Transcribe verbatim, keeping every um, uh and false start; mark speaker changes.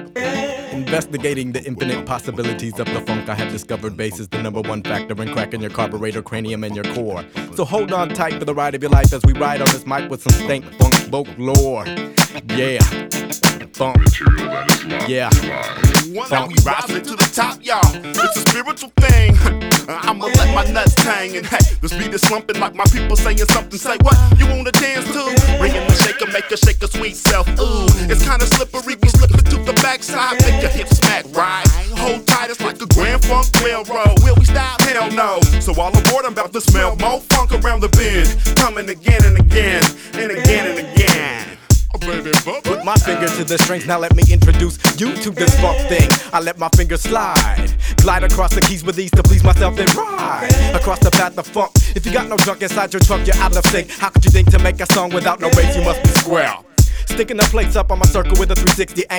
Speaker 1: Investigating the infinite possibilities of the funk, I have discovered bass is the number one factor in cracking your carburetor, cranium, and your core. So hold on tight for the ride of your life as we ride on this mic with some stank funk folklore. Yeah, funk. Yeah,
Speaker 2: now we rising to the top, y'all. It's a spiritual thing. I'ma let my nuts hang, and hey, this beat is slumping like my people saying something. Say what? You wanna dance too? Bring in the shaker, make her shake her sweet self. Ooh, it's kinda slippery. We slipping to the backside, make your hips smack right. Hold tight, it's like a Grand Funk Railroad. Will we stop? Hell no. So all aboard, I'm about to smell more funk around the bend, coming again and again and again and again.
Speaker 1: Put my finger to the strings, now let me introduce you to this funk thing. I let my fingers slide, glide across the keys with ease to please myself and ride across the path of funk. If you got no junk inside your trunk, you're out of sync. How could you think to make a song without no bass? You must be square. Sticking the plates up on my circle with a three sixty angle.